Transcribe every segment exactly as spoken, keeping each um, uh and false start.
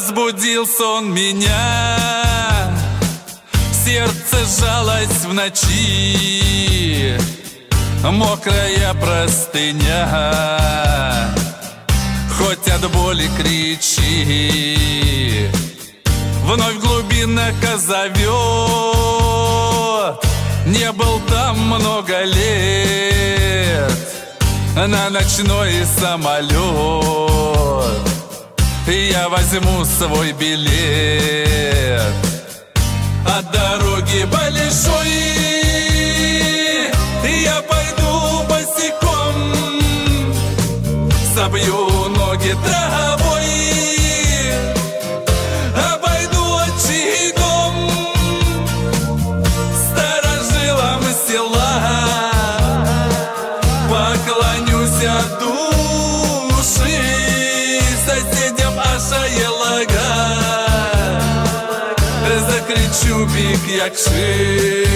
Разбудил сон меня, сердце сжалось в ночи, мокрая простыня, хоть от боли кричи, вновь глубинка зовет. Не был там много лет, на ночной самолет я возьму свой билет. От дороги большой я пойду босиком, собью ноги травой, обойду отчий дом, старожилам села поклонюсь от души, соседям Аша Елага закричу бик якши.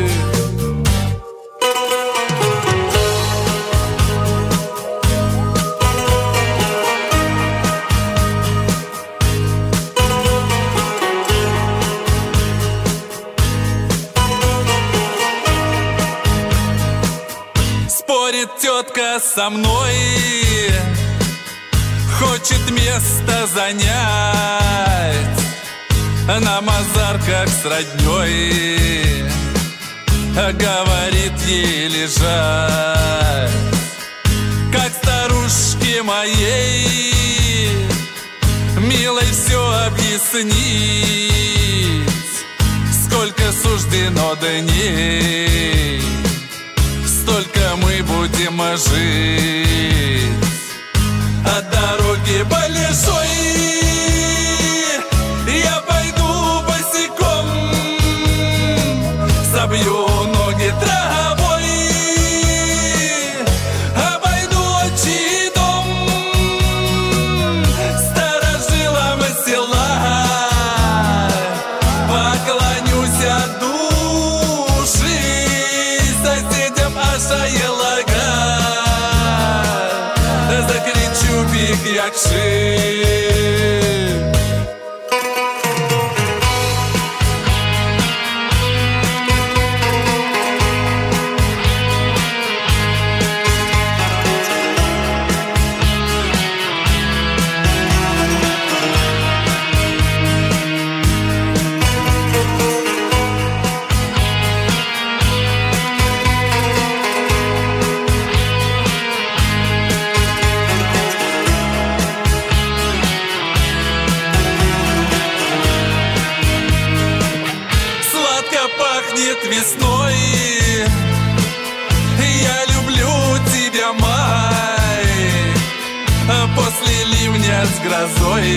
Спорит тетка со мной, хочет место занять на мазарках с роднёй, говорит ей лежать. Как старушке моей милой все объяснить, сколько суждено дней, столько мы будем жить. От дороги большой я пойду босиком, собью ноги травой, обойду отчий дом, старожилам села поклонюсь от души, соседям Аша Елага закричу бик якши. Пахнет весной, я люблю тебя, май, после ливня с грозой,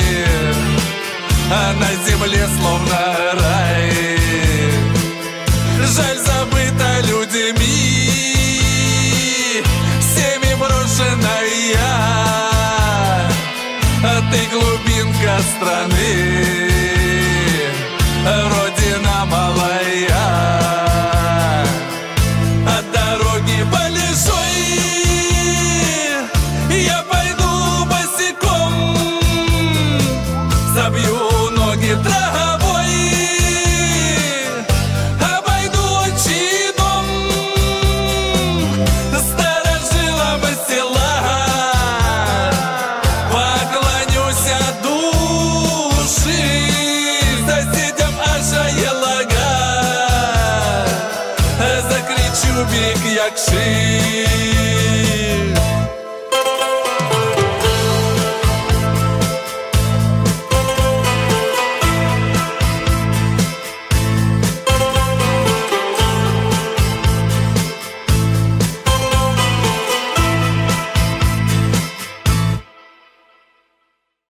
а на земле словно рай. Жаль, забыта людьми, всеми брошенная, ты глубинка страны, родина малая. От дороги большой я пойду босиком, собью ноги травой, обойду отчий дом, старожилам села поклонюсь от души, соседям Аша Елага закричу бик якши.